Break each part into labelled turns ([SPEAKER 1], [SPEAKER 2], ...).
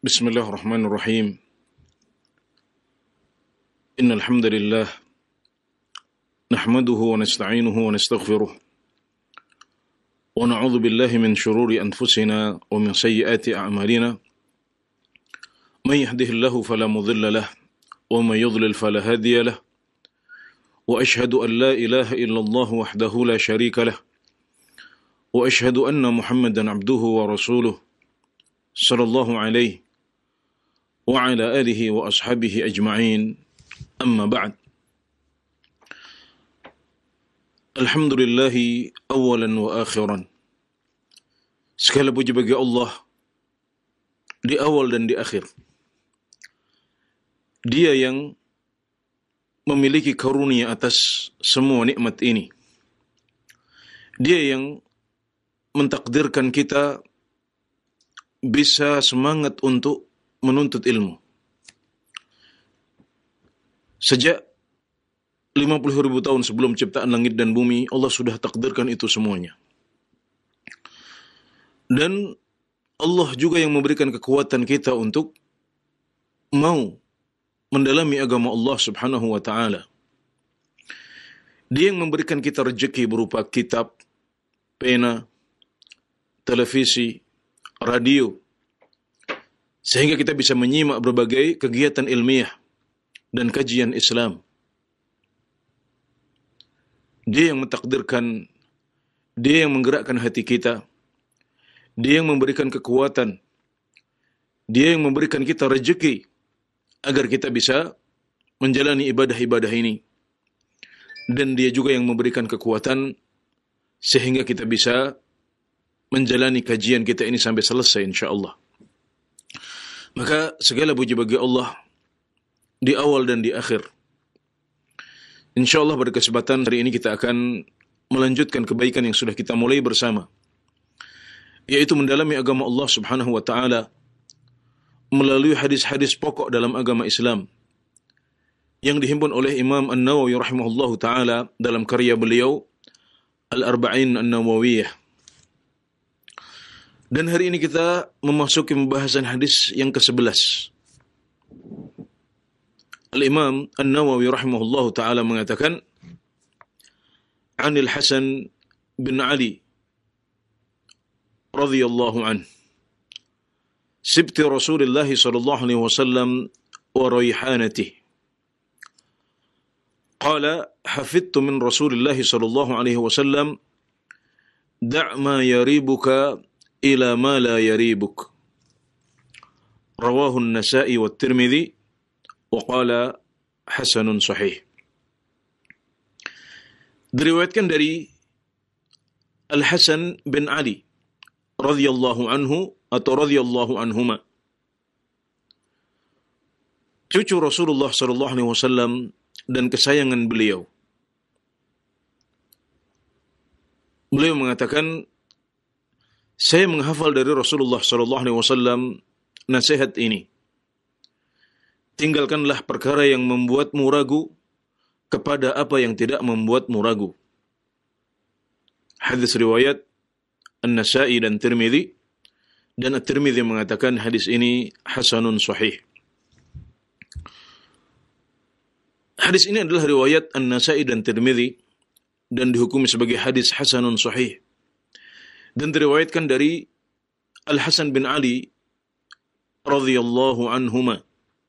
[SPEAKER 1] بسم الله الرحمن الرحيم. إن الحمد لله نحمده ونستعينه ونستغفره ونعوذ بالله من شرور أنفسنا ومن سيئات أعمالنا. من يهده الله فلا مضل له ومن يضلل فلا هادي له، وأشهد أن لا إله إلا الله وحده لا شريك له، وأشهد أن محمدا عبده ورسوله صلى الله عليه وعلى آله وأصحابه أجمعين. أما بعد. Alhamdulillahi awalan wa akhiran. Segala puji bagi Allah di awal dan di akhir. Dia yang memiliki karunia atas semua nikmat ini. Dia yang mentakdirkan kita bisa semangat untuk menuntut ilmu. Sejak 50.000 tahun sebelum ciptaan langit dan bumi, Allah sudah takdirkan itu semuanya. Dan Allah juga yang memberikan kekuatan kita untuk mau mendalami agama Allah subhanahu wa ta'ala. Dia yang memberikan kita rezeki berupa kitab, pena, televisi, radio, sehingga kita bisa menyimak berbagai kegiatan ilmiah dan kajian Islam. Dia yang mentakdirkan, dia yang menggerakkan hati kita, dia yang memberikan kekuatan, dia yang memberikan kita rezeki agar kita bisa menjalani ibadah-ibadah ini. Dan dia juga yang memberikan kekuatan sehingga kita bisa menjalani kajian kita ini sampai selesai insyaAllah. Maka segala puji bagi Allah di awal dan di akhir. InsyaAllah pada kesempatan hari ini kita akan melanjutkan kebaikan yang sudah kita mulai bersama, yaitu mendalami agama Allah subhanahu wa ta'ala melalui hadis-hadis pokok dalam agama Islam yang dihimpun oleh Imam An-Nawawi rahimahullahu ta'ala dalam karya beliau Al-Arba'in An-Nawawiyah. Dan hari ini kita memasuki pembahasan hadis yang ke-11. Al-Imam An-Nawawi rahimahullahu ta'ala mengatakan, Anil Hasan bin Ali radhiyallahu anhu, Sibti Rasulullah sallallahu alaihi wasallam wa rayhanatihi. Qala, hafidtu min Rasulullah sallallahu alaihi wasallam, Da' ma yaribuka ila ma la yaribuk. Rawahu An-Nasa'i wa Tirmidzi wa qala hasanun sahih. Diriwayatkan dari Al-Hasan bin Ali radhiyallahu anhu atau radhiyallahu anhuma, cucu Rasulullah sallallahu alaihi wasallam dan kesayangan beliau. Beliau mengatakan, saya menghafal dari Rasulullah sallallahu alaihi wasallam nasihat ini. Tinggalkanlah perkara yang membuatmu ragu kepada apa yang tidak membuatmu ragu. Hadis riwayat An-Nasa'i dan Tirmidzi, dan At-Tirmidzi mengatakan hadis ini hasanun sahih. Hadis ini adalah riwayat An-Nasa'i dan Tirmidzi dan dihukumi sebagai hadis hasanun sahih. Dan diriwayatkan dari Al-Hasan bin Ali radhiyallahu anhuma.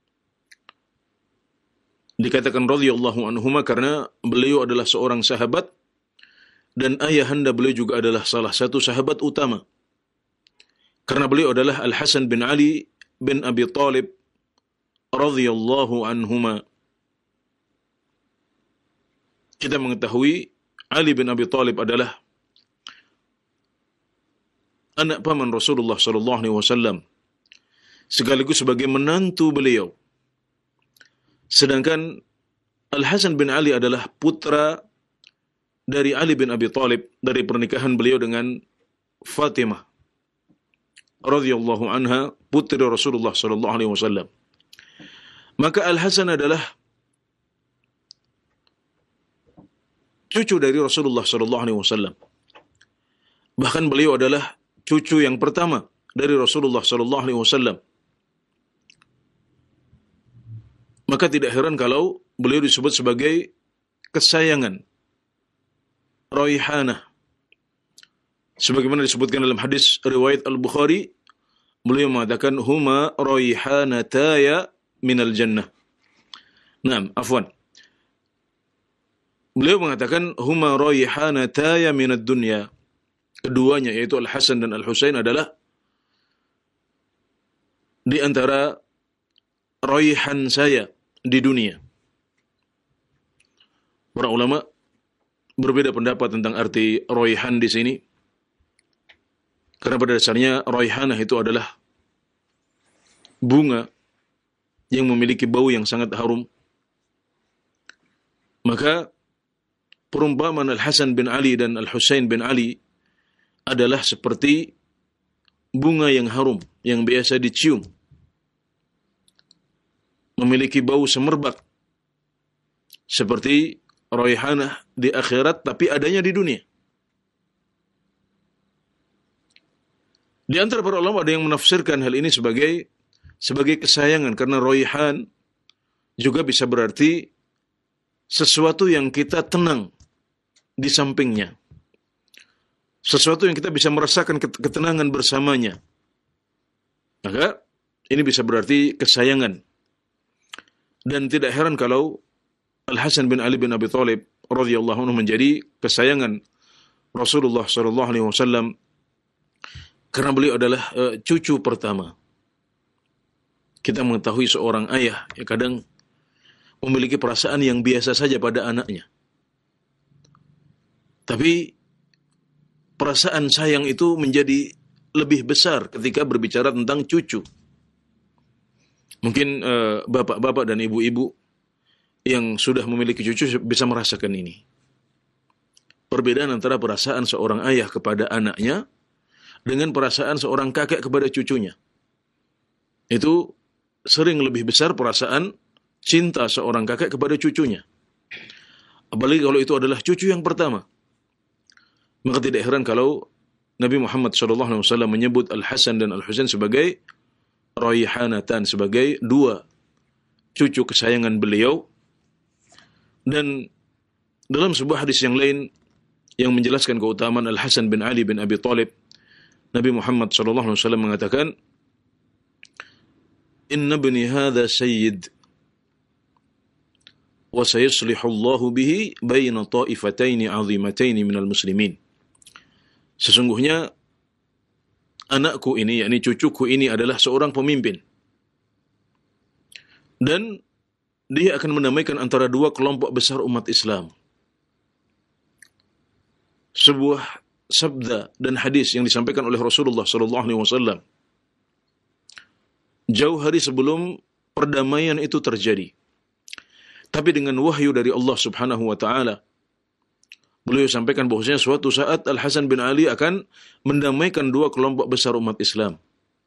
[SPEAKER 1] Dikatakan radhiyallahu anhuma karena beliau adalah seorang sahabat dan ayahanda beliau juga adalah salah satu sahabat utama. Karena beliau adalah Al-Hasan bin Ali bin Abi Talib radhiyallahu anhuma. Kita mengetahui Ali bin Abi Talib adalah anak paman Rasulullah sallallahu alaihi wasallam, sekaligus sebagai menantu beliau. Sedangkan Al-Hasan bin Ali adalah putra dari Ali bin Abi Talib dari pernikahan beliau dengan Fatimah radhiyallahu anha, putri Rasulullah sallallahu alaihi wasallam. Maka Al-Hasan adalah cucu dari Rasulullah sallallahu alaihi wasallam. Bahkan beliau adalah cucu yang pertama dari Rasulullah sallallahu alaihi wasallam. Maka tidak heran kalau beliau disebut sebagai kesayangan, raihanah. Sebagaimana disebutkan dalam hadis riwayat Al-Bukhari, beliau mengatakan huma raihanataya minal jannah. Naam, afwan. Beliau mengatakan huma raihanataya minad dunya. Keduanya yaitu Al-Hasan dan Al-Husain adalah di antara raihan saya di dunia. Para ulama berbeda pendapat tentang arti raihan di sini. Karena pada dasarnya raihanah itu adalah bunga yang memiliki bau yang sangat harum. Maka perumpamaan Al-Hasan bin Ali dan Al-Husain bin Ali adalah seperti bunga yang harum yang biasa dicium, memiliki bau semerbak seperti raihanah di akhirat, tapi adanya di dunia. Di antara para ulama ada yang menafsirkan hal ini sebagai kesayangan, karena raihan juga bisa berarti sesuatu yang kita tenang di sampingnya, sesuatu yang kita bisa merasakan ketenangan bersamanya. Maka ini bisa berarti kesayangan. Dan tidak heran kalau Al-Hasan bin Ali bin Abi Thalib radhiyallahu anhu menjadi kesayangan Rasulullah sallallahu alaihi wasallam karena beliau adalah cucu pertama. Kita mengetahui seorang ayah ya kadang memiliki perasaan yang biasa saja pada anaknya. Tapi perasaan sayang itu menjadi lebih besar ketika berbicara tentang cucu. Mungkin bapak-bapak dan ibu-ibu yang sudah memiliki cucu bisa merasakan ini. Perbedaan antara perasaan seorang ayah kepada anaknya dengan perasaan seorang kakek kepada cucunya. Itu sering lebih besar perasaan cinta seorang kakek kepada cucunya. Apalagi kalau itu adalah cucu yang pertama. Maka tidak heran kalau Nabi Muhammad SAW menyebut Al-Hasan dan Al-Husain sebagai raihanatan, sebagai dua cucu kesayangan beliau. Dan dalam sebuah hadis yang lain yang menjelaskan keutamaan Al-Hasan bin Ali bin Abi Thalib, Nabi Muhammad SAW mengatakan, Inna bni hadha sayyid, wa sayuslihu Allahu bihi baina ta'ifataini azimataini minal muslimin. Sesungguhnya anakku ini, yakni cucuku ini adalah seorang pemimpin. Dan dia akan mendamaikan antara dua kelompok besar umat Islam. Sebuah sabda dan hadis yang disampaikan oleh Rasulullah SAW jauh hari sebelum perdamaian itu terjadi. Tapi dengan wahyu dari Allah Subhanahu wa taala, beliau sampaikan bahwasanya suatu saat Al-Hasan bin Ali akan mendamaikan dua kelompok besar umat Islam.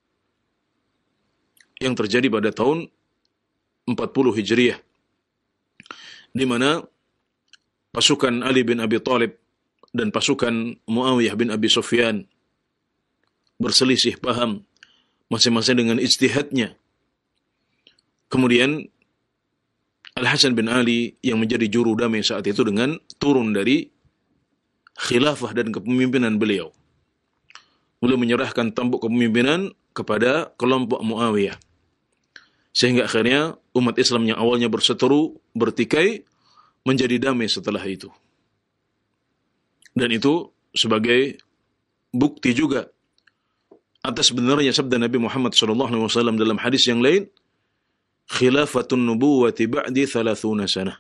[SPEAKER 1] Yang terjadi pada tahun 40 Hijriah, di mana pasukan Ali bin Abi Thalib dan pasukan Muawiyah bin Abi Sufyan berselisih paham masing-masing dengan ijtihadnya. Kemudian Al-Hasan bin Ali yang menjadi juru damai saat itu dengan turun dari khilafah dan kepemimpinan beliau. Beliau menyerahkan tampuk kepemimpinan kepada kelompok Muawiyah. Sehingga akhirnya umat Islam yang awalnya berseteru, bertikai, menjadi damai setelah itu. Dan itu sebagai bukti juga atas benarnya sabda Nabi Muhammad SAW dalam hadis yang lain, khilafatun nubuwati ba'di 30 sanah.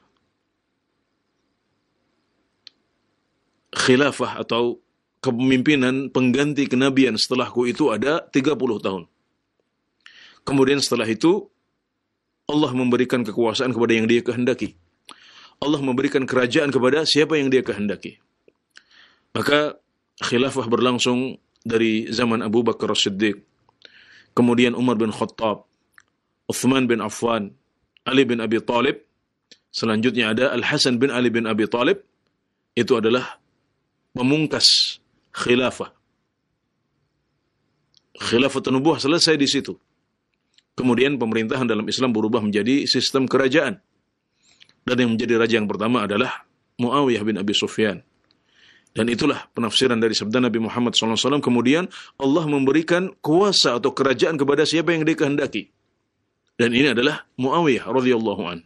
[SPEAKER 1] Khilafah atau kepemimpinan pengganti kenabian setelahku itu ada 30 tahun. Kemudian setelah itu Allah memberikan kekuasaan kepada yang dia kehendaki. Allah memberikan kerajaan kepada siapa yang dia kehendaki. Maka khilafah berlangsung dari zaman Abu Bakar As-Siddiq, kemudian Umar bin Khattab, Uthman bin Affan, Ali bin Abi Thalib. Selanjutnya ada Al-Hasan bin Ali bin Abi Thalib. Itu adalah memungkas khilafah. Khilafah nubuwah selesai di situ. Kemudian pemerintahan dalam Islam berubah menjadi sistem kerajaan. Dan yang menjadi raja yang pertama adalah Muawiyah bin Abi Sufyan. Dan itulah penafsiran dari sabda Nabi Muhammad SAW. Kemudian Allah memberikan kuasa atau kerajaan kepada siapa yang dikehendaki. Dan ini adalah Muawiyah radhiyallahu an.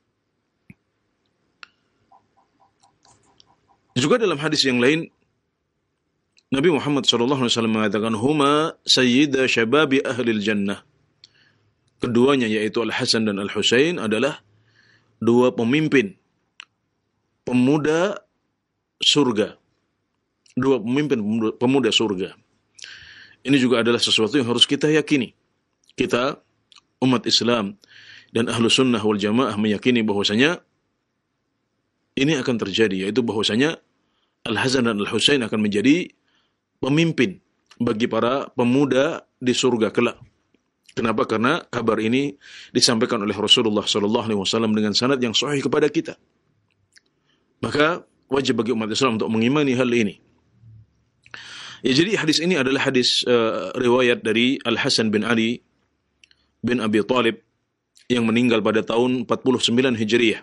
[SPEAKER 1] Juga dalam hadis yang lain, Nabi Muhammad SAW mengatakan, huma sayyida syababi ahlil jannah. Keduanya yaitu Al-Hasan dan Al-Husain adalah dua pemimpin pemuda surga. Dua pemimpin pemuda surga. Ini juga adalah sesuatu yang harus kita yakini. Kita, umat Islam dan ahlu sunnah wal jamaah meyakini bahwasanya ini akan terjadi, yaitu bahwasanya Al-Hasan dan Al-Husain akan menjadi pemimpin bagi para pemuda di surga kelak. Kenapa? Karena kabar ini disampaikan oleh Rasulullah SAW dengan sanad yang sahih kepada kita. Maka wajib bagi umat Islam untuk mengimani hal ini. Ya, jadi hadis ini adalah hadis riwayat dari Al-Hasan bin Ali bin Abi Thalib yang meninggal pada tahun 49 Hijriah.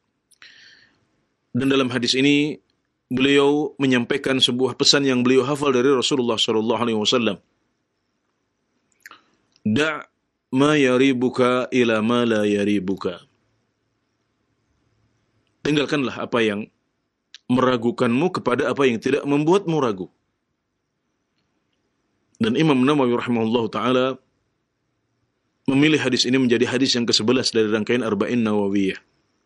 [SPEAKER 1] Dan dalam hadis ini beliau menyampaikan sebuah pesan yang beliau hafal dari Rasulullah SAW. Da' ma yaribuka ila ma la yaribuka. Tinggalkanlah apa yang meragukanmu kepada apa yang tidak membuatmu ragu. Dan Imam Nawawi rahimahullah ta'ala memilih hadis ini menjadi hadis yang ke-11 dari rangkaian Arba'in Nawawiyah,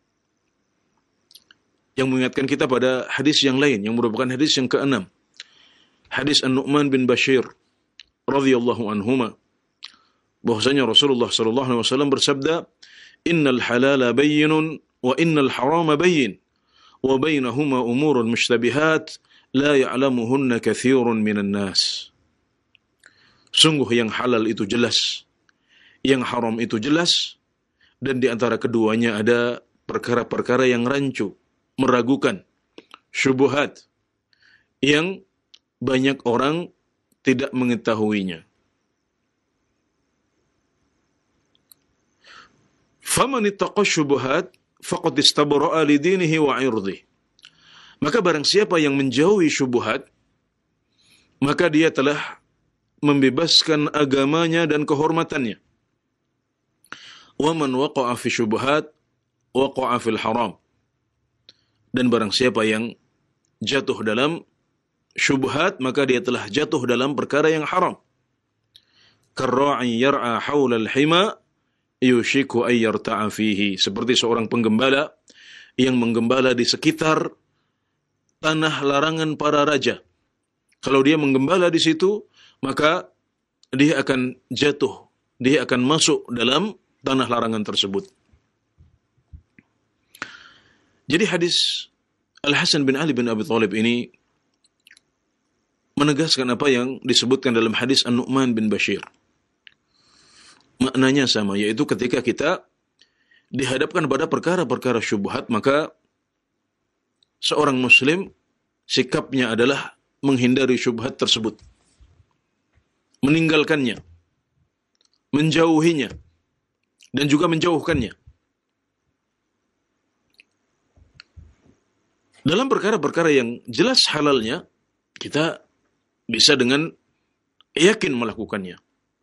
[SPEAKER 1] yang mengingatkan kita pada hadis yang lain yang merupakan hadis yang ke-6. Hadis An-Nu'man bin Bashir radhiyallahu anhuma, bahwasanya Rasulullah sallallahu alaihi wasallam bersabda, "Innal halala bayyinun wa innal harama bayyin wa bainahuma umurun mushtabihat la ya'lamuhunna katsirun minan nas." Sungguh yang halal itu jelas, yang haram itu jelas, dan di antara keduanya ada perkara-perkara yang rancu, meragukan, syubhat, yang banyak orang tidak mengetahuinya. Faman ittaqa syubhat faqad istabra'a li dinihi wa 'irdihi. Maka barang siapa yang menjauhi syubhat, maka dia telah membebaskan agamanya dan kehormatannya. Wa man waqa'a fi syubhat waqa'a fil haram. Dan barang siapa yang jatuh dalam syubhat, maka dia telah jatuh dalam perkara yang haram. Karra'i yar'a hawla al-hima yushiku ay yarta'a fihi. Seperti seorang penggembala yang menggembala di sekitar tanah larangan para raja. Kalau dia menggembala di situ, maka dia akan jatuh, dia akan masuk dalam tanah larangan tersebut. Jadi hadis Al-Hasan bin Ali bin Abi Thalib ini menegaskan apa yang disebutkan dalam hadis An-Nu'man bin Bashir. Maknanya sama, yaitu ketika kita dihadapkan pada perkara-perkara syubhat, maka seorang muslim sikapnya adalah menghindari syubhat tersebut, meninggalkannya, menjauhinya, dan juga menjauhkannya. Dalam perkara-perkara yang jelas halalnya, kita bisa dengan yakin melakukannya.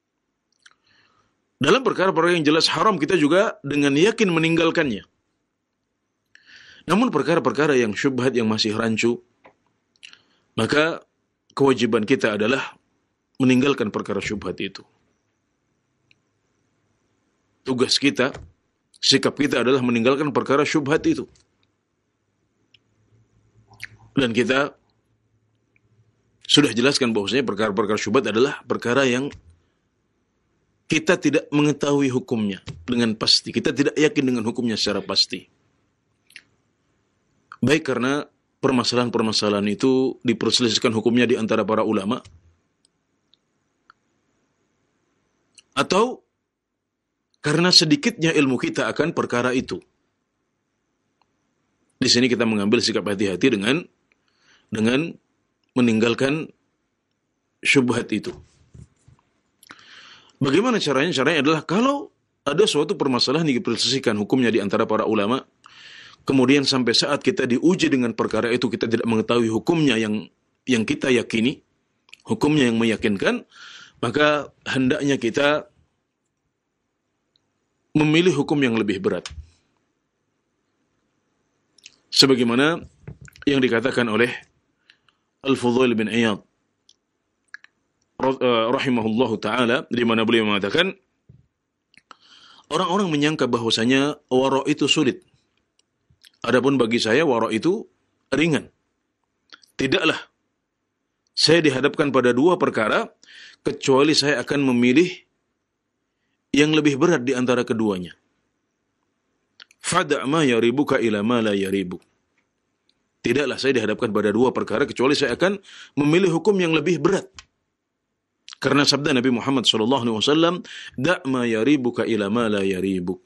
[SPEAKER 1] Dalam perkara-perkara yang jelas haram, kita juga dengan yakin meninggalkannya. Namun perkara-perkara yang syubhat, yang masih rancu, maka kewajiban kita adalah meninggalkan perkara syubhat itu. Tugas kita, sikap kita adalah meninggalkan perkara syubhat itu. Dan kita sudah jelaskan bahwasanya perkara-perkara syubhat adalah perkara yang kita tidak mengetahui hukumnya dengan pasti. Kita tidak yakin dengan hukumnya secara pasti. Baik karena permasalahan-permasalahan itu diperselisihkan hukumnya di antara para ulama, atau karena sedikitnya ilmu kita akan perkara itu. Di sini kita mengambil sikap hati-hati dengan meninggalkan syubhat itu. Bagaimana caranya? Caranya adalah kalau ada suatu permasalahan yang diperselisihkan hukumnya di antara para ulama, kemudian sampai saat kita diuji dengan perkara itu kita tidak mengetahui hukumnya yang kita yakini, hukumnya yang meyakinkan, maka hendaknya kita memilih hukum yang lebih berat. Sebagaimana yang dikatakan oleh Al-Fudail bin Iyad rahimahullahu ta'ala, di mana beliau mengatakan, orang-orang menyangka bahwasanya wara' itu sulit. Adapun bagi saya wara' itu ringan. Tidaklah saya dihadapkan pada dua perkara, kecuali saya akan memilih yang lebih berat di antara keduanya. Fada' ma yaribuka ila ma la yaribuk. Tidaklah saya dihadapkan pada dua perkara, kecuali saya akan memilih hukum yang lebih berat. Karena sabda Nabi Muhammad SAW, Da' ma yaribuka ila ma la yaribuk.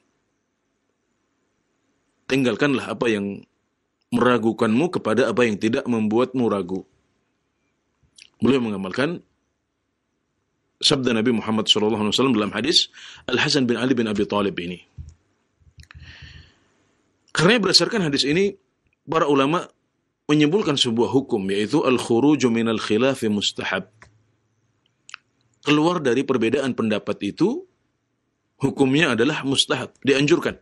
[SPEAKER 1] Tinggalkanlah apa yang meragukanmu kepada apa yang tidak membuatmu ragu. Beliau mengamalkan sabda Nabi Muhammad SAW dalam hadis Al-Hasan bin Ali bin Abi Thalib ini. Karena berdasarkan hadis ini, para ulama menyimpulkan sebuah hukum, yaitu al-khuruju minal khilafi mustahab. Keluar dari perbedaan pendapat itu, hukumnya adalah mustahab, dianjurkan.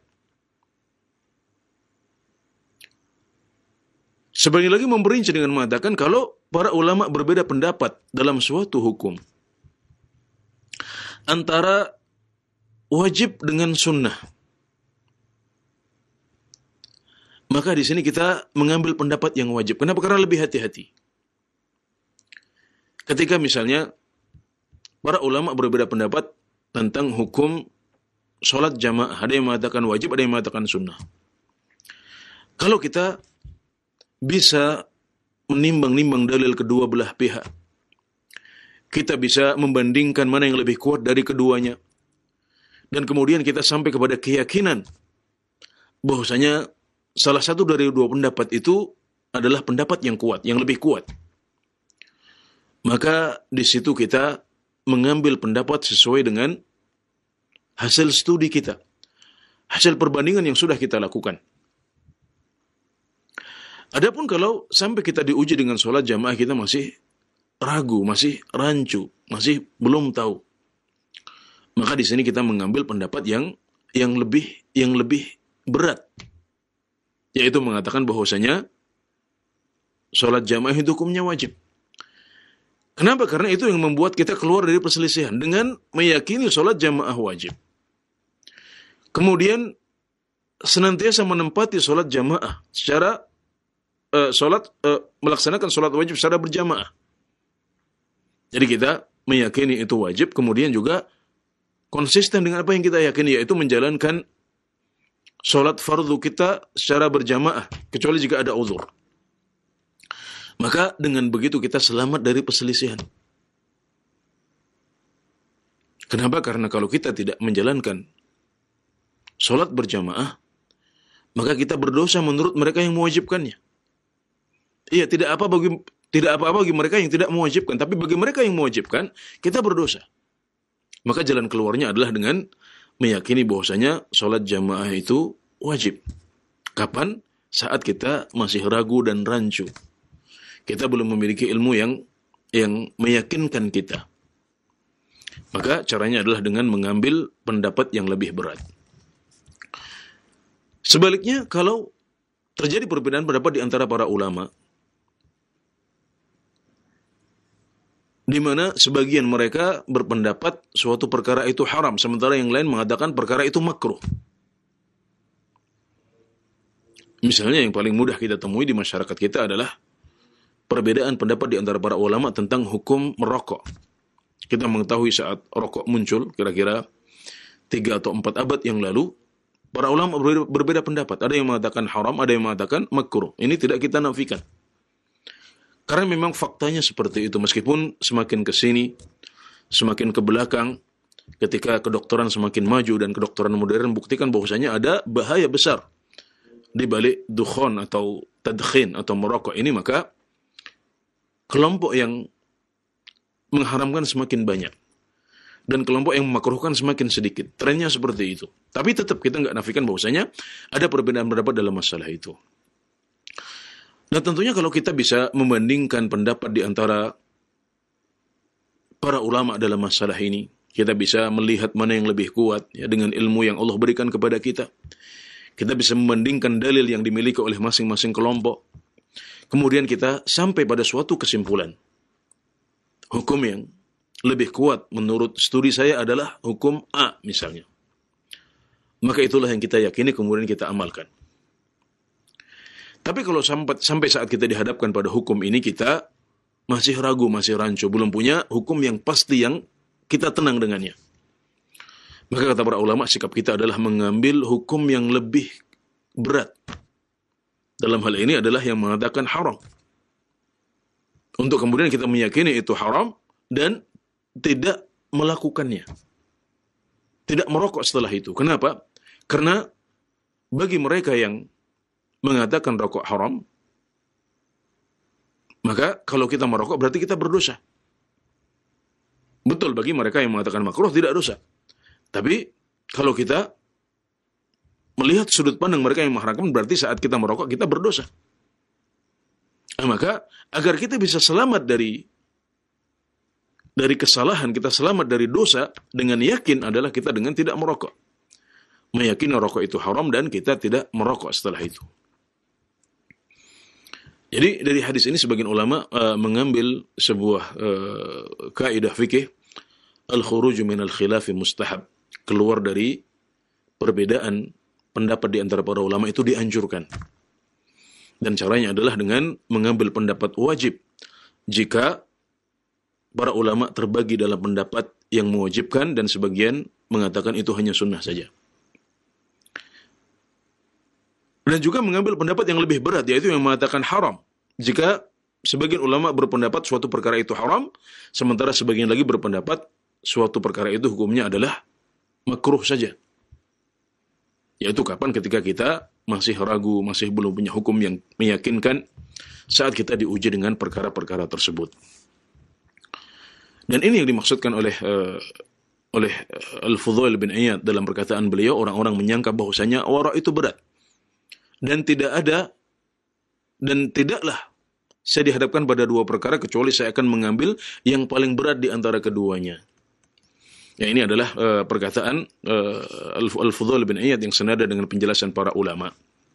[SPEAKER 1] Sebagian lagi memperinci dengan mengatakan, kalau para ulama berbeda pendapat dalam suatu hukum, antara wajib dengan sunnah, maka di sini kita mengambil pendapat yang wajib. Kenapa? Karena lebih hati-hati. Ketika misalnya para ulama berbeda pendapat tentang hukum sholat jamaah, ada yang mengatakan wajib, ada yang mengatakan sunnah. Kalau kita bisa menimbang-nimbang dalil kedua belah pihak, kita bisa membandingkan mana yang lebih kuat dari keduanya, dan kemudian kita sampai kepada keyakinan bahwasanya salah satu dari dua pendapat itu adalah pendapat yang kuat, yang lebih kuat. Maka di situ kita mengambil pendapat sesuai dengan hasil studi kita, hasil perbandingan yang sudah kita lakukan. Adapun kalau sampai kita diuji dengan sholat jamaah, kita masih ragu, masih rancu, masih belum tahu, maka di sini kita mengambil pendapat yang lebih berat, yaitu mengatakan bahwasanya sholat jamaah itu hukumnya wajib. Kenapa? Karena itu yang membuat kita keluar dari perselisihan dengan meyakini sholat jamaah wajib. Kemudian senantiasa menempati sholat jamaah secara melaksanakan sholat wajib secara berjamaah. Jadi kita meyakini itu wajib, kemudian juga konsisten dengan apa yang kita yakini, yaitu menjalankan sholat fardu kita secara berjamaah, kecuali jika ada uzur. Maka dengan begitu kita selamat dari perselisihan. Kenapa? Karena kalau kita tidak menjalankan sholat berjamaah, maka kita berdosa menurut mereka yang mewajibkannya. Iya, tidak apa-apa bagi mereka yang tidak mewajibkan, tapi bagi mereka yang mewajibkan, kita berdosa. Maka jalan keluarnya adalah dengan meyakini bahwasanya sholat jamaah itu wajib. Kapan? Saat kita masih ragu dan rancu. Kita belum memiliki ilmu yang meyakinkan kita. Maka caranya adalah dengan mengambil pendapat yang lebih berat. Sebaliknya, kalau terjadi perbedaan pendapat di antara para ulama, di mana sebagian mereka berpendapat suatu perkara itu haram, sementara yang lain mengatakan perkara itu makruh. Misalnya yang paling mudah kita temui di masyarakat kita adalah perbedaan pendapat di antara para ulama tentang hukum merokok. Kita mengetahui saat rokok muncul, kira-kira 3 atau 4 abad yang lalu, para ulama berbeda pendapat. Ada yang mengatakan haram, ada yang mengatakan makruh. Ini tidak kita nafikan. Karena memang faktanya seperti itu. Meskipun semakin ke sini, semakin ke belakang, ketika kedokteran semakin maju dan kedokteran modern buktikan bahwasanya ada bahaya besar di balik dukhon atau tadkhin atau merokok ini, maka kelompok yang mengharamkan semakin banyak. dan kelompok yang memakruhkan semakin sedikit. Trennya seperti itu. Tapi tetap kita nggak nafikan bahwasanya ada perbedaan pendapat dalam masalah itu. Nah tentunya kalau kita bisa membandingkan pendapat di antara para ulama dalam masalah ini, kita bisa melihat mana yang lebih kuat ya, dengan ilmu yang Allah berikan kepada kita. Kita bisa membandingkan dalil yang dimiliki oleh masing-masing kelompok. Kemudian kita sampai pada suatu kesimpulan. Hukum yang lebih kuat menurut studi saya adalah hukum A misalnya. Maka itulah yang kita yakini kemudian kita amalkan. Tapi kalau sampai saat kita dihadapkan pada hukum ini kita masih ragu, masih rancu, belum punya hukum yang pasti yang kita tenang dengannya. Maka kata para ulama sikap kita adalah mengambil hukum yang lebih berat. Dalam hal ini adalah yang mengatakan haram. Untuk kemudian kita meyakini itu haram dan tidak melakukannya. Tidak merokok setelah itu. Kenapa? Karena bagi mereka yang mengatakan rokok haram, maka kalau kita merokok berarti kita berdosa. Betul bagi mereka yang mengatakan makruh tidak dosa. Tapi kalau kita melihat sudut pandang mereka yang mengharamkan berarti saat kita merokok kita berdosa. Nah, maka agar kita bisa selamat dari kesalahan, kita selamat dari dosa dengan yakin adalah kita dengan tidak merokok. Meyakini rokok itu haram dan kita tidak merokok setelah itu. Jadi dari hadis ini sebagian ulama mengambil sebuah kaidah fikih al-khuruj min al-khilafi mustahab, keluar dari perbedaan pendapat di antara para ulama itu dianjurkan. Dan caranya adalah dengan mengambil pendapat wajib. Jika para ulama terbagi dalam pendapat yang mewajibkan dan sebagian mengatakan itu hanya sunnah saja. Dan juga mengambil pendapat yang lebih berat, yaitu yang mengatakan haram. Jika sebagian ulama berpendapat suatu perkara itu haram, sementara sebagian lagi berpendapat suatu perkara itu hukumnya adalah makruh saja. Yaitu kapan? Ketika kita masih ragu, masih belum punya hukum yang meyakinkan saat kita diuji dengan perkara-perkara tersebut. Dan ini yang dimaksudkan oleh Al-Fudail bin Iyad dalam perkataan beliau, orang-orang menyangka bahwasanya wara itu berat. Dan tidaklah saya dihadapkan pada dua perkara kecuali saya akan mengambil yang paling berat di antara keduanya. Ya, ini adalah perkataan Al-Fudail bin Iyad yang senada dengan penjelasan para ulama.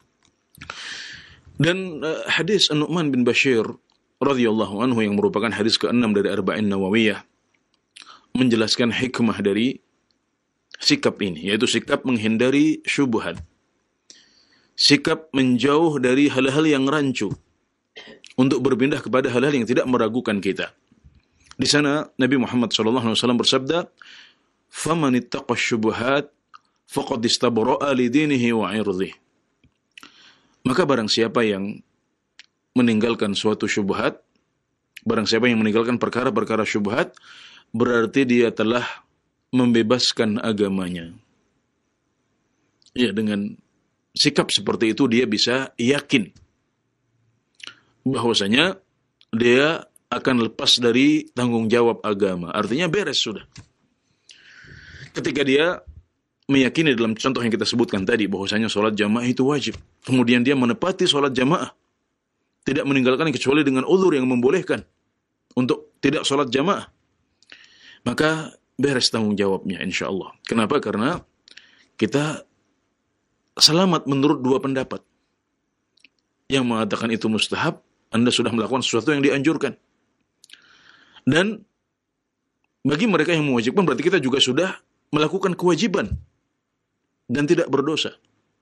[SPEAKER 1] Dan hadis An-Nu'man bin Bashir radhiyallahu anhu yang merupakan hadis ke-6 dari Arba'in Nawawiyah menjelaskan hikmah dari sikap ini, yaitu sikap menghindari syubhat, sikap menjauh dari hal-hal yang rancu untuk berpindah kepada hal-hal yang tidak meragukan kita. Di sana Nabi Muhammad SAW bersabda, "Faman ittaqa syubhat faqad istabra'a li dinihi wa 'irdihi." Maka barang siapa yang meninggalkan suatu syubhat, barang siapa yang meninggalkan perkara-perkara syubhat, berarti dia telah membebaskan agamanya. Ya, dengan sikap seperti itu dia bisa yakin bahwasanya dia akan lepas dari tanggung jawab agama. Artinya beres sudah. Ketika dia meyakini dalam contoh yang kita sebutkan tadi bahwasanya sholat jamaah itu wajib, kemudian dia menepati sholat jamaah, tidak meninggalkan kecuali dengan uzur yang membolehkan untuk tidak sholat jamaah, maka beres tanggung jawabnya insya Allah. Kenapa? Karena kita selamat menurut dua pendapat. Yang mengatakan itu mustahab, Anda sudah melakukan sesuatu yang dianjurkan. Dan bagi mereka yang mewajibkan, berarti kita juga sudah melakukan kewajiban dan tidak berdosa.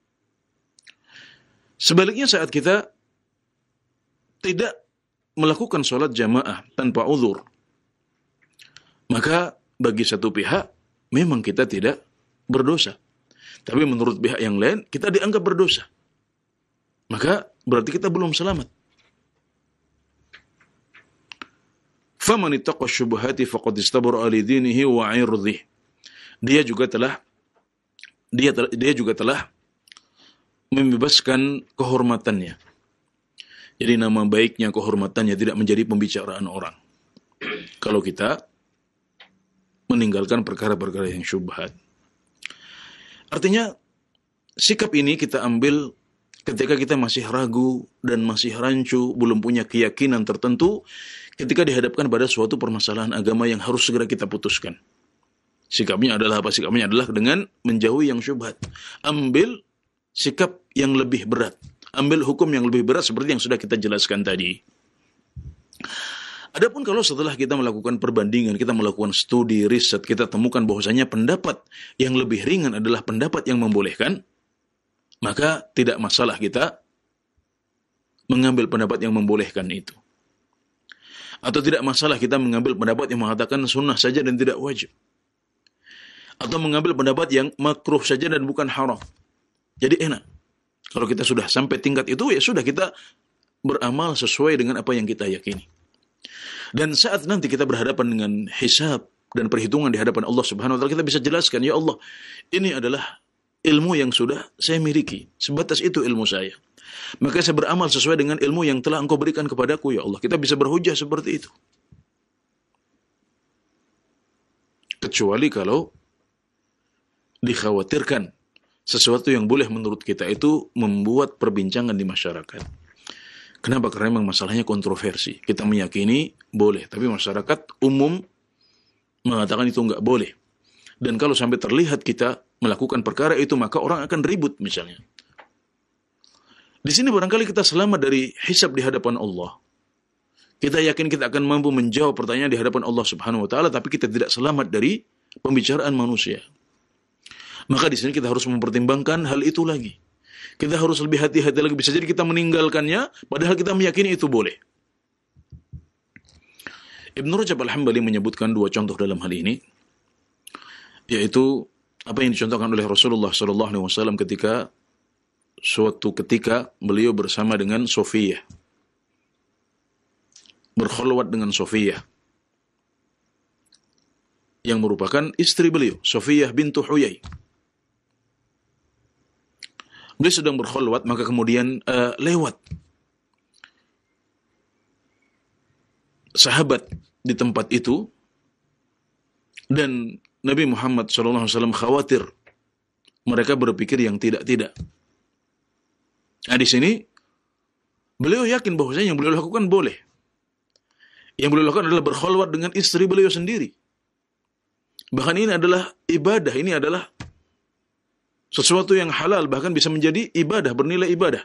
[SPEAKER 1] Sebaliknya saat kita tidak melakukan sholat jamaah tanpa uzur, maka bagi satu pihak memang kita tidak berdosa, tapi menurut pihak yang lain kita dianggap berdosa. Maka berarti kita belum selamat. Faman ittaqa syubhati faqad istabara li dinihi wa 'irdihi. Dia juga telah membebaskan kehormatannya. Jadi nama baiknya, kehormatannya tidak menjadi pembicaraan orang. Kalau kita meninggalkan perkara-perkara yang syubhat. Artinya, sikap ini kita ambil ketika kita masih ragu dan masih rancu, belum punya keyakinan tertentu, ketika dihadapkan pada suatu permasalahan agama yang harus segera kita putuskan. Sikapnya adalah apa? Sikapnya adalah dengan menjauhi yang syubhat. Ambil sikap yang lebih berat. Ambil hukum yang lebih berat seperti yang sudah kita jelaskan tadi. Adapun kalau setelah kita melakukan perbandingan, kita melakukan studi, riset, kita temukan bahwasanya pendapat yang lebih ringan adalah pendapat yang membolehkan, maka tidak masalah kita mengambil pendapat yang membolehkan itu. Atau tidak masalah kita mengambil pendapat yang mengatakan sunnah saja dan tidak wajib. Atau mengambil pendapat yang makruh saja dan bukan haram. Jadi enak. Kalau kita sudah sampai tingkat itu, ya sudah kita beramal sesuai dengan apa yang kita yakini. Dan saat nanti kita berhadapan dengan hisab dan perhitungan di hadapan Allah Subhanahu wa taala, kita bisa jelaskan, ya Allah, ini adalah ilmu yang sudah saya miliki. Sebatas itu ilmu saya. Maka saya beramal sesuai dengan ilmu yang telah Engkau berikan kepadaku, ya Allah. Kita bisa berhujjah seperti itu. Kecuali kalau dikhawatirkan sesuatu yang boleh menurut kita itu membuat perbincangan di masyarakat. Kenapa? Karena memang masalahnya kontroversi. Kita meyakini boleh, tapi masyarakat umum mengatakan itu enggak boleh. Dan kalau sampai terlihat kita melakukan perkara itu, maka orang akan ribut misalnya. Di sini barangkali kita selamat dari hisab di hadapan Allah. Kita yakin kita akan mampu menjawab pertanyaan di hadapan Allah Subhanahu wa taala, tapi kita tidak selamat dari pembicaraan manusia. Maka di sini kita harus mempertimbangkan hal itu lagi. Kita harus lebih hati-hati lagi. Bisa jadi kita meninggalkannya, padahal kita meyakini itu boleh. Ibnu Rajab Al-Hambali menyebutkan dua contoh dalam hal ini, yaitu apa yang dicontohkan oleh Rasulullah SAW ketika suatu ketika beliau bersama dengan Sofiyah, berkhulwat dengan Sofiyah, yang merupakan istri beliau, Sofiyah bintu Huyai. Beliau sedang berkhulwat, maka kemudian lewat sahabat di tempat itu, dan Nabi Muhammad SAW khawatir mereka berpikir yang tidak-tidak. Nah, di sini beliau yakin bahwasanya yang beliau lakukan boleh. Yang beliau lakukan adalah berkhulwat dengan istri beliau sendiri. Bahkan ini adalah ibadah, ini adalah sesuatu yang halal, bahkan bisa menjadi ibadah, bernilai ibadah.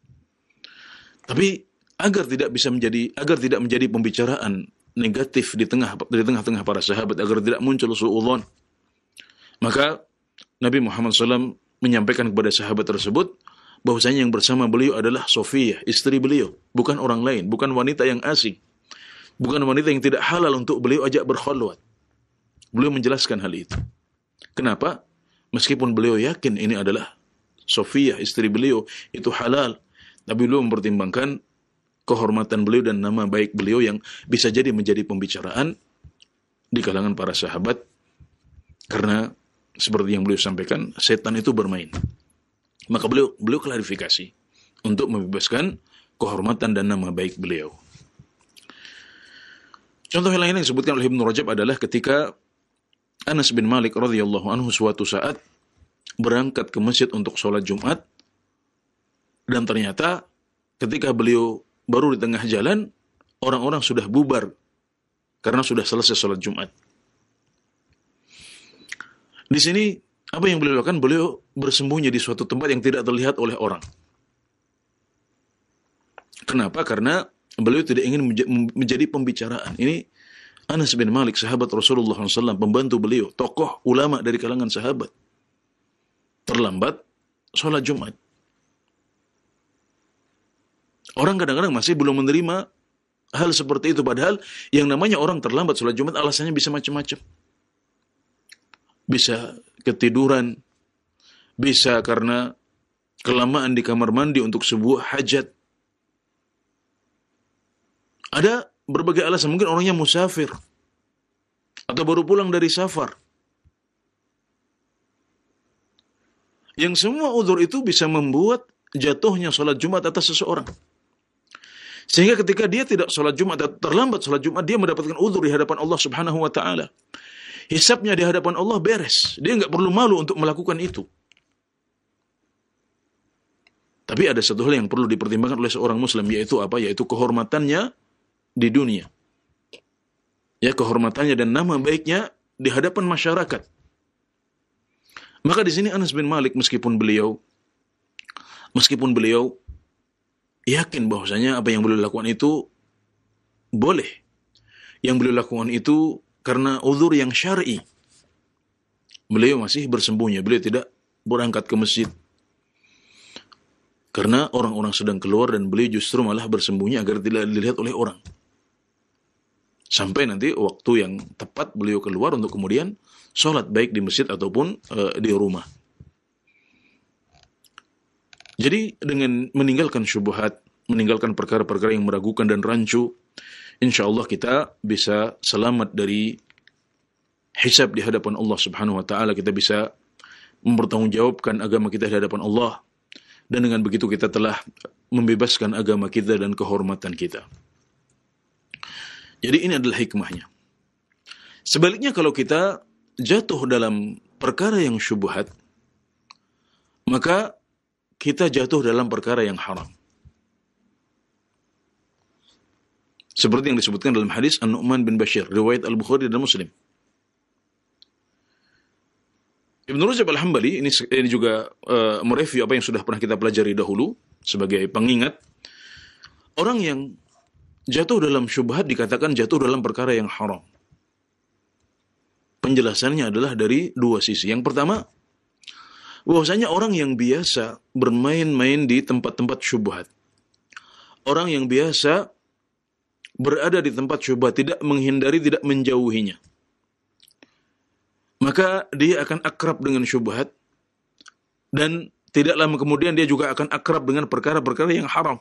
[SPEAKER 1] Tapi agar tidak menjadi pembicaraan negatif di tengah-tengah para sahabat, agar tidak muncul suudzon, maka Nabi Muhammad SAW menyampaikan kepada sahabat tersebut bahwasanya yang bersama beliau adalah Sofiyah, istri beliau, bukan orang lain, bukan wanita yang asing, bukan wanita yang tidak halal untuk beliau ajak berkhulwat. Beliau menjelaskan hal itu. Kenapa? Meskipun beliau yakin ini adalah Sofiyah, istri beliau, itu halal, tapi beliau mempertimbangkan kehormatan beliau dan nama baik beliau yang bisa jadi menjadi pembicaraan di kalangan para sahabat. Karena seperti yang beliau sampaikan, setan itu bermain. Maka beliau klarifikasi untuk membebaskan kehormatan dan nama baik beliau. Contoh yang lain yang disebutkan oleh Ibnu Rajab adalah ketika Anas bin Malik radhiyallahu anhu suatu saat berangkat ke masjid untuk sholat Jumat, dan ternyata ketika beliau baru di tengah jalan, orang-orang sudah bubar karena sudah selesai sholat Jumat. Di sini apa yang beliau lakukan? Beliau bersembunyi di suatu tempat yang tidak terlihat oleh orang. Kenapa? Karena beliau tidak ingin menjadi pembicaraan. Ini Anas bin Malik, sahabat Rasulullah SAW, pembantu beliau, tokoh ulama dari kalangan sahabat, terlambat sholat Jumat. Orang kadang-kadang masih belum menerima hal seperti itu, padahal yang namanya orang terlambat sholat Jumat alasannya bisa macam-macam. Bisa ketiduran, bisa karena kelamaan di kamar mandi untuk sebuah hajat. Ada berbagai alasan, mungkin orangnya musafir atau baru pulang dari safar. Yang semua udzur itu bisa membuat jatuhnya sholat Jumat atas seseorang. Sehingga ketika dia tidak sholat Jumat atau terlambat sholat Jumat, dia mendapatkan udzur di hadapan Allah Subhanahu wa taala. hisabnya di hadapan Allah beres. Dia nggak perlu malu untuk melakukan itu. Tapi ada satu hal yang perlu dipertimbangkan oleh seorang muslim, yaitu apa? Yaitu kehormatannya di dunia. Ya, kehormatannya dan nama baiknya di hadapan masyarakat. Maka di sini Anas bin Malik meskipun beliau yakin bahwasanya apa yang beliau lakukan itu boleh. Yang beliau lakukan itu karena uzur yang syar'i. Beliau masih bersembunyi, beliau tidak berangkat ke masjid. Karena orang-orang sedang keluar dan beliau justru malah bersembunyi agar tidak dilihat oleh orang. Sampai nanti waktu yang tepat beliau keluar untuk kemudian sholat baik di masjid ataupun di rumah. Jadi dengan meninggalkan syubhat, meninggalkan perkara-perkara yang meragukan dan rancu, insya Allah kita bisa selamat dari hisab di hadapan Allah Subhanahu wa taala. Kita bisa mempertanggungjawabkan agama kita di hadapan Allah. Dan dengan begitu kita telah membebaskan agama kita dan kehormatan kita. Jadi ini adalah hikmahnya. Sebaliknya kalau kita jatuh dalam perkara yang syubhat, maka kita jatuh dalam perkara yang haram. Seperti yang disebutkan dalam hadis An-Nu'man bin Bashir, riwayat Al-Bukhari dan Muslim. Ibn Rajab Al-Hambali ini juga mereview apa yang sudah pernah kita pelajari dahulu sebagai pengingat. Orang yang jatuh dalam syubhat dikatakan jatuh dalam perkara yang haram. Penjelasannya adalah dari dua sisi. Yang pertama, bahwasanya orang yang biasa bermain-main di tempat-tempat syubhat. Orang yang biasa berada di tempat syubhat, tidak menghindari, tidak menjauhinya. Maka dia akan akrab dengan syubhat dan tidak lama kemudian dia juga akan akrab dengan perkara-perkara yang haram.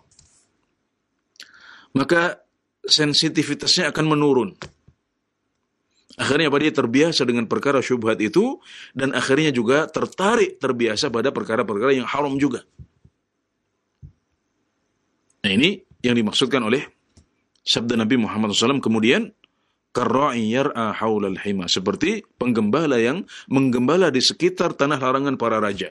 [SPEAKER 1] Maka sensitivitasnya akan menurun. Akhirnya dia terbiasa dengan perkara syubhat itu dan akhirnya juga terbiasa pada perkara-perkara yang haram juga. Nah, ini yang dimaksudkan oleh sabda Nabi Muhammad SAW kemudian karra'i yar'a haulal hima, seperti penggembala yang menggembala di sekitar tanah larangan para raja.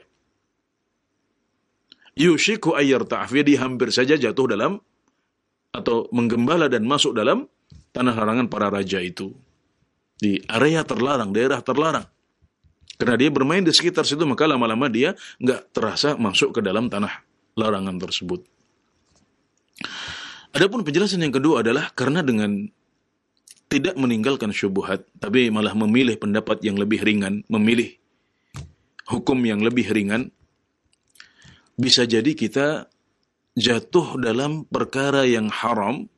[SPEAKER 1] Yushiku ayyarta'af, dia hampir saja jatuh dalam atau menggembala dan masuk dalam tanah larangan para raja itu. Di area terlarang, daerah terlarang. Karena dia bermain di sekitar situ, maka lama-lama dia nggak terasa masuk ke dalam tanah larangan tersebut. Adapun penjelasan yang kedua adalah karena dengan tidak meninggalkan syubhat, tapi malah memilih pendapat yang lebih ringan, memilih hukum yang lebih ringan, bisa jadi kita jatuh dalam perkara yang haram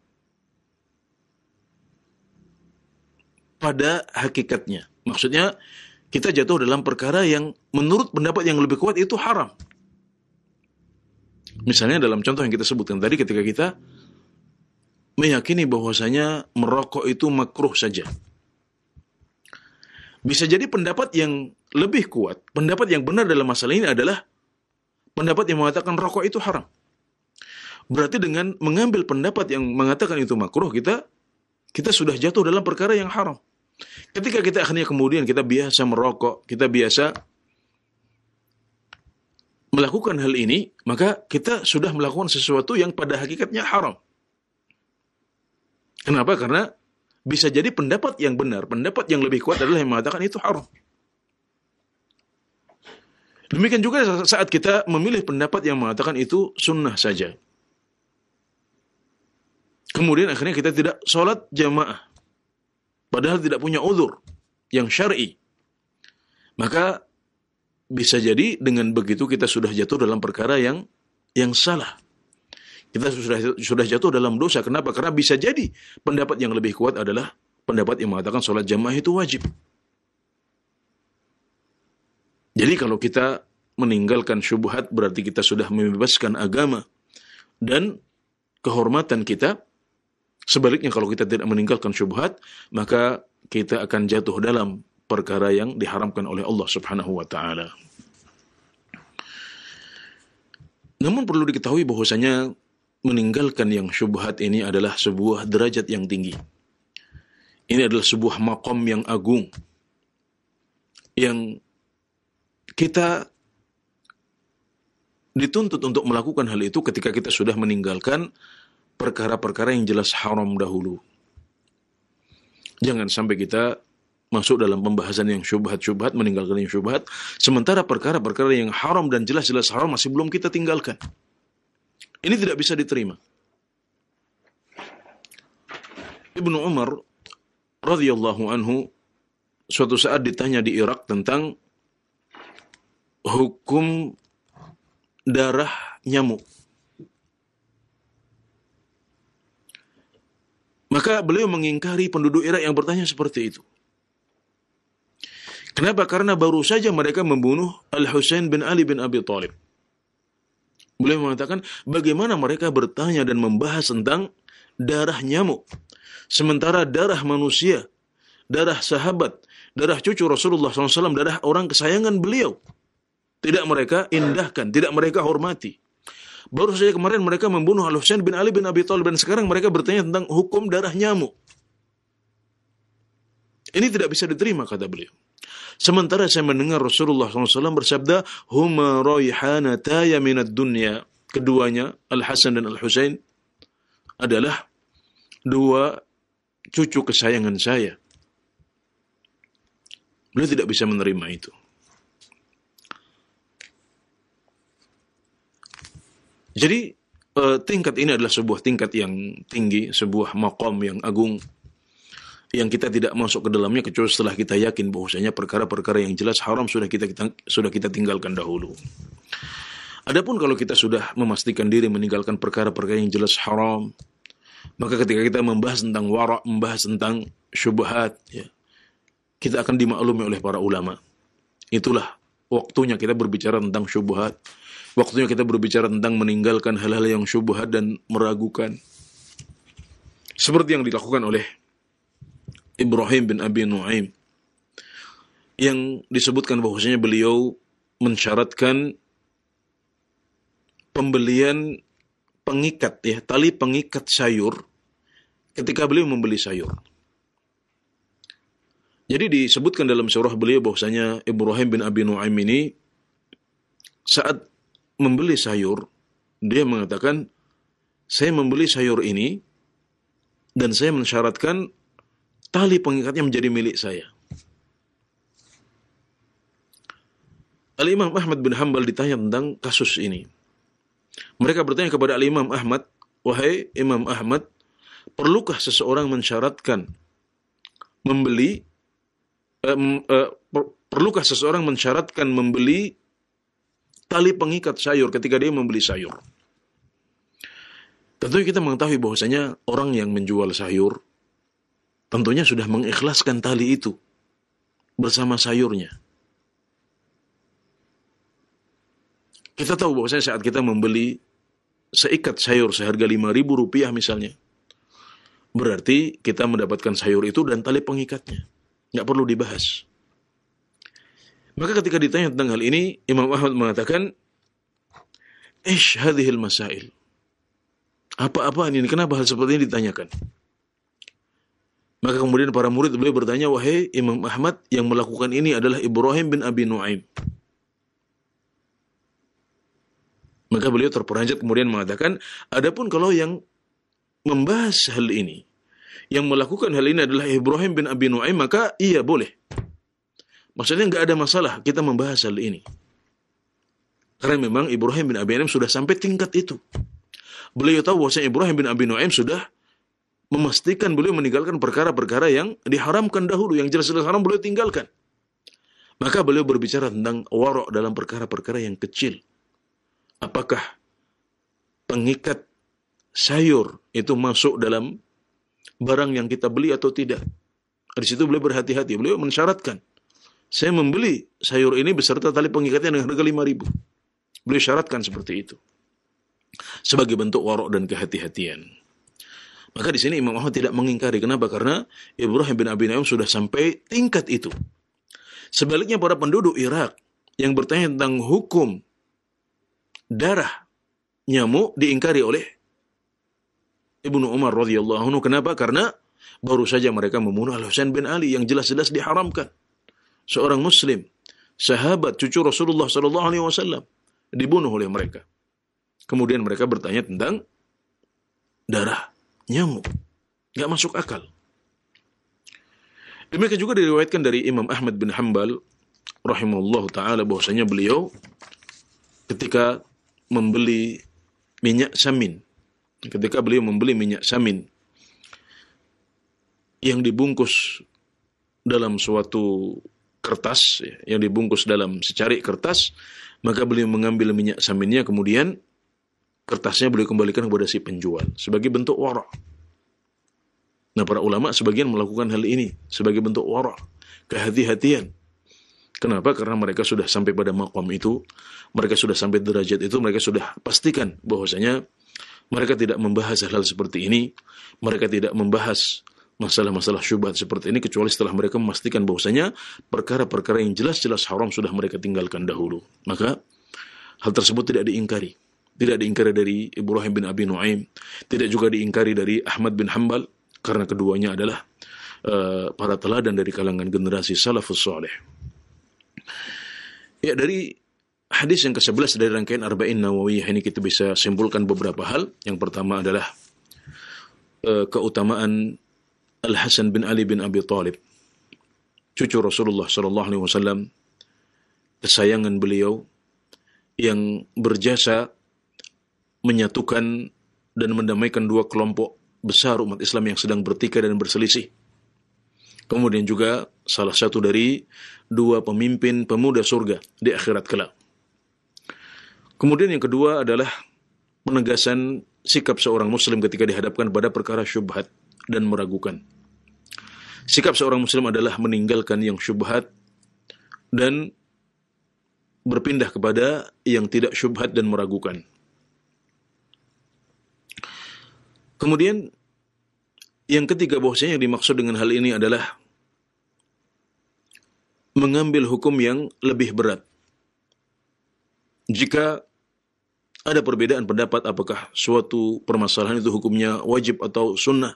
[SPEAKER 1] pada hakikatnya. Maksudnya, kita jatuh dalam perkara yang menurut pendapat yang lebih kuat itu haram. Misalnya dalam contoh yang kita sebutkan tadi, ketika kita meyakini bahwasanya merokok itu makruh saja. Bisa jadi pendapat yang lebih kuat, pendapat yang benar dalam masalah ini adalah pendapat yang mengatakan rokok itu haram. Berarti dengan mengambil pendapat yang mengatakan itu makruh, kita sudah jatuh dalam perkara yang haram. Ketika kita akhirnya kemudian kita biasa merokok, kita biasa melakukan hal ini, maka kita sudah melakukan sesuatu yang pada hakikatnya haram. Kenapa? Karena bisa jadi pendapat yang benar, pendapat yang lebih kuat adalah yang mengatakan itu haram. Demikian juga saat kita memilih pendapat yang mengatakan itu sunnah saja. Kemudian akhirnya kita tidak sholat jamaah, padahal tidak punya uzur yang syar'i. Maka bisa jadi dengan begitu kita sudah jatuh dalam perkara yang salah. Kita sudah jatuh dalam dosa. Kenapa? Karena bisa jadi pendapat yang lebih kuat adalah pendapat yang mengatakan sholat jamaah itu wajib. Jadi kalau kita meninggalkan syubhat, berarti kita sudah membebaskan agama dan kehormatan kita. Sebaliknya kalau kita tidak meninggalkan syubhat, maka kita akan jatuh dalam perkara yang diharamkan oleh Allah Subhanahu wa taala. Namun perlu diketahui bahwasanya meninggalkan yang syubhat ini adalah sebuah derajat yang tinggi. Ini adalah sebuah maqam yang agung. yang kita dituntut untuk melakukan hal itu ketika kita sudah meninggalkan perkara-perkara yang jelas haram dahulu. Jangan sampai kita masuk dalam pembahasan yang syubhat-syubhat, meninggalkan yang syubhat, sementara perkara-perkara yang haram dan jelas-jelas haram masih belum kita tinggalkan. Ini tidak bisa diterima. Ibnu Umar radhiyallahu anhu suatu saat ditanya di Irak tentang hukum darah nyamuk. Maka beliau mengingkari penduduk Irak yang bertanya seperti itu. Kenapa? Karena baru saja mereka membunuh Al-Husain bin Ali bin Abi Thalib. Beliau mengatakan, bagaimana mereka bertanya dan membahas tentang darah nyamuk, sementara darah manusia, darah sahabat, darah cucu Rasulullah SAW, darah orang kesayangan beliau, tidak mereka indahkan, tidak mereka hormati. Baru saja kemarin mereka membunuh Al-Husain bin Ali bin Abi Thalib, dan sekarang mereka bertanya tentang hukum darah nyamuk. Ini tidak bisa diterima, kata beliau. Sementara saya mendengar Rasulullah SAW bersabda, huma raihanataya minad dunya. Keduanya, Al-Hasan dan Al-Husain, adalah dua cucu kesayangan saya. Beliau tidak bisa menerima itu. Jadi tingkat ini adalah sebuah tingkat yang tinggi, sebuah maqam yang agung, yang kita tidak masuk ke dalamnya kecuali setelah kita yakin bahwasanya perkara-perkara yang jelas haram sudah kita tinggalkan dahulu. Adapun kalau kita sudah memastikan diri meninggalkan perkara-perkara yang jelas haram, maka ketika kita membahas tentang wara', membahas tentang syubhat, ya, kita akan dimaklumi oleh para ulama. Itulah waktunya kita berbicara tentang syubhat. Waktunya kita berbicara tentang meninggalkan hal-hal yang syubhat dan meragukan. Seperti yang dilakukan oleh Ibrahim bin Abi Nu'aim, yang disebutkan bahwasanya beliau mensyaratkan pembelian pengikat, ya, tali pengikat sayur ketika beliau membeli sayur. Jadi disebutkan dalam surah beliau bahwasanya Ibrahim bin Abi Nu'aim ini saat membeli sayur, dia mengatakan, saya membeli sayur ini dan saya mensyaratkan tali pengikatnya menjadi milik saya. Al-Imam Ahmad bin Hanbal ditanya tentang kasus ini. Mereka bertanya kepada Al-Imam Ahmad, wahai Imam Ahmad, perlukah seseorang mensyaratkan membeli, perlukah seseorang mensyaratkan membeli tali pengikat sayur ketika dia membeli sayur? Tentunya kita mengetahui bahwasanya orang yang menjual sayur tentunya sudah mengikhlaskan tali itu bersama sayurnya. Kita tahu bahwasanya saat kita membeli seikat sayur seharga Rp5.000 misalnya, berarti kita mendapatkan sayur itu dan tali pengikatnya. Nggak perlu dibahas. Maka ketika ditanya tentang hal ini, Imam Ahmad mengatakan, "Ish hadhil masail." Apa-apaan ini? Kenapa hal seperti ini ditanyakan? Maka kemudian para murid beliau bertanya, wahai Imam Ahmad, yang melakukan ini adalah Ibrahim bin Abi Nu'aim. Maka beliau terperanjat kemudian mengatakan, adapun kalau yang membahas hal ini, yang melakukan hal ini adalah Ibrahim bin Abi Nu'aim, maka iya boleh. Maksudnya nggak ada masalah kita membahas hal ini. Karena memang Ibrahim bin Abi Nu'aim sudah sampai tingkat itu. Beliau tahu bahwa Ibrahim bin Abi Nu'aim sudah memastikan beliau meninggalkan perkara-perkara yang diharamkan dahulu, yang jelas-jelas haram beliau tinggalkan. Maka beliau berbicara tentang wara' dalam perkara-perkara yang kecil. Apakah pengikat sayur itu masuk dalam barang yang kita beli atau tidak? Di situ beliau berhati-hati. Beliau mensyaratkan, saya membeli sayur ini beserta tali pengikatnya dengan harga 5.000. Beliau syaratkan seperti itu sebagai bentuk wara' dan kehati-hatian. Maka di sini Imam Ahmad tidak mengingkari. Kenapa? Karena Ibrahim bin Abi Nu'aim sudah sampai tingkat itu. Sebaliknya para penduduk Irak yang bertanya tentang hukum darah nyamuk diingkari oleh Ibnu Umar radhiyallahu anhu. Kenapa? Karena baru saja mereka membunuh Al-Husain bin Ali yang jelas-jelas diharamkan. seorang muslim, sahabat cucu Rasulullah sallallahu alaihi wasallam dibunuh oleh mereka. Kemudian mereka bertanya tentang darah nyamuk. Enggak masuk akal. Demikian juga diriwayatkan dari Imam Ahmad bin Hanbal rahimahullah ta'ala bahwasanya beliau ketika membeli minyak samin, yang dibungkus dalam suatu kertas, yang dibungkus dalam secarik kertas, maka beliau mengambil minyak saminnya, kemudian kertasnya beliau kembalikan kepada si penjual sebagai bentuk wara'. Nah, para ulama sebagian melakukan hal ini sebagai bentuk wara', kehati-hatian. Kenapa? Karena mereka sudah sampai pada maqam itu, mereka sudah sampai derajat itu, mereka sudah pastikan bahwasanya mereka tidak membahas hal seperti ini, mereka tidak membahas masalah-masalah syubhat seperti ini, kecuali setelah mereka memastikan bahwasanya perkara-perkara yang jelas-jelas haram sudah mereka tinggalkan dahulu. Maka hal tersebut tidak diingkari. Tidak diingkari dari Ibrahim bin Abi Nuaim, tidak juga diingkari dari Ahmad bin Hanbal, karena keduanya adalah para teladan dari kalangan generasi salafus saleh. Ya, dari hadis yang ke-11 dari rangkaian Arba'in Nawawiyah ini kita bisa simpulkan beberapa hal. Yang pertama adalah keutamaan Al-Hasan bin Ali bin Abi Thalib, cucu Rasulullah sallallahu alaihi wasallam, kesayangan beliau yang berjasa menyatukan dan mendamaikan dua kelompok besar umat Islam yang sedang bertikai dan berselisih. Kemudian juga salah satu dari dua pemimpin pemuda surga di akhirat kelak. Kemudian yang kedua adalah penegasan sikap seorang muslim ketika dihadapkan pada perkara syubhat dan meragukan. Sikap seorang muslim adalah meninggalkan yang syubhat dan berpindah kepada yang tidak syubhat dan meragukan. Kemudian yang ketiga, bahwasanya yang dimaksud dengan hal ini adalah mengambil hukum yang lebih berat. Jika ada perbedaan pendapat apakah suatu permasalahan itu hukumnya wajib atau sunnah,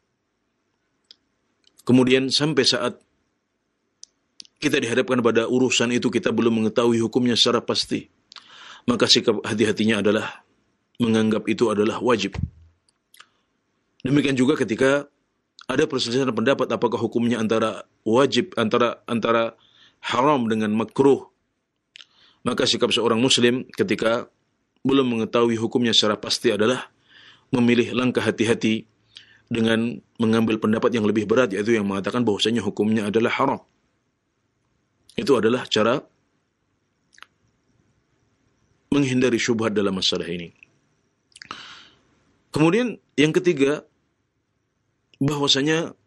[SPEAKER 1] kemudian sampai saat kita dihadapkan pada urusan itu kita belum mengetahui hukumnya secara pasti, maka sikap hati-hatinya adalah menganggap itu adalah wajib. Demikian juga ketika ada perselisihan pendapat apakah hukumnya antara wajib, antara haram dengan makruh, maka sikap seorang muslim ketika belum mengetahui hukumnya secara pasti adalah memilih langkah hati-hati dengan mengambil pendapat yang lebih berat, yaitu yang mengatakan bahwasanya hukumnya adalah haram. Itu adalah cara menghindari syubhat dalam masalah ini. Kemudian yang ketiga, bahwasanya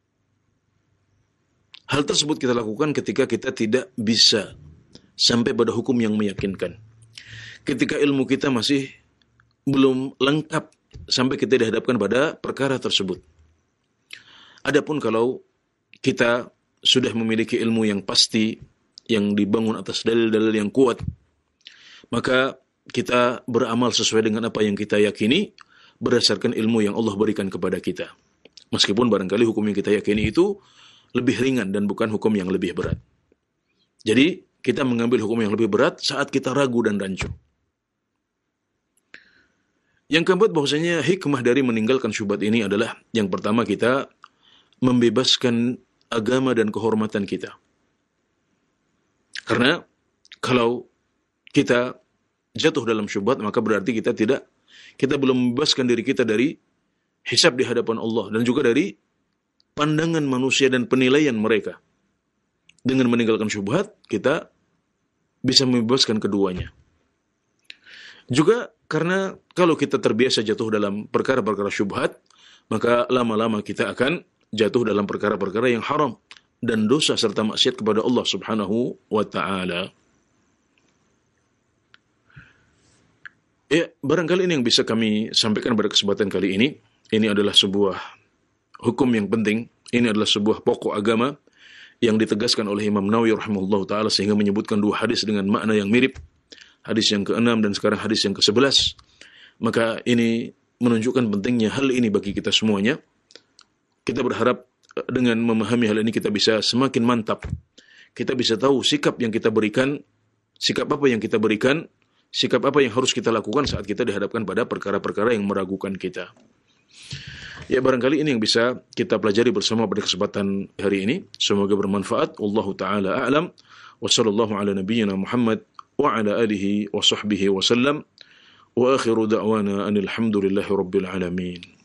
[SPEAKER 1] hal tersebut kita lakukan ketika kita tidak bisa sampai pada hukum yang meyakinkan. Ketika ilmu kita masih belum lengkap sampai kita dihadapkan pada perkara tersebut. Adapun kalau kita sudah memiliki ilmu yang pasti, yang dibangun atas dalil-dalil yang kuat, maka kita beramal sesuai dengan apa yang kita yakini berdasarkan ilmu yang Allah berikan kepada kita. Meskipun barangkali hukum yang kita yakini itu lebih ringan dan bukan hukum yang lebih berat. Jadi kita mengambil hukum yang lebih berat saat kita ragu dan rancu. Yang keempat, bahwasanya hikmah dari meninggalkan syubhat ini adalah yang pertama, kita membebaskan agama dan kehormatan kita. Karena kalau kita jatuh dalam syubhat, maka berarti kita belum membebaskan diri kita dari hisab di hadapan Allah dan juga dari pandangan manusia dan penilaian mereka. Dengan meninggalkan syubhat, kita bisa membebaskan keduanya. Juga karena kalau kita terbiasa jatuh dalam perkara-perkara syubhat, maka lama-lama kita akan jatuh dalam perkara-perkara yang haram dan dosa serta maksiat kepada Allah Subhanahu wa taala. Ya, barangkali ini yang bisa kami sampaikan pada kesempatan kali ini. Ini adalah sebuah hukum yang penting. Ini adalah sebuah pokok agama yang ditegaskan oleh Imam Nawawi rahimahullah ta'ala, sehingga menyebutkan dua hadis dengan makna yang mirip. Hadis yang ke-6 dan sekarang hadis yang ke-11. Maka ini menunjukkan pentingnya hal ini bagi kita semuanya. Kita berharap dengan memahami hal ini kita bisa semakin mantap. kita bisa tahu sikap yang kita berikan, sikap apa yang kita berikan, sikap apa yang harus kita lakukan saat kita dihadapkan pada perkara-perkara yang meragukan kita. Ya, barangkali ini yang bisa kita pelajari bersama pada kesempatan hari ini. Semoga bermanfaat. Wallahu ta'ala a'lam. Wa sallallahu ala nabiyyina Muhammad wa ala alihi wa sahbihi wa sallam. Wa akhiru da'wana anil hamdulillahi rabbil alamin.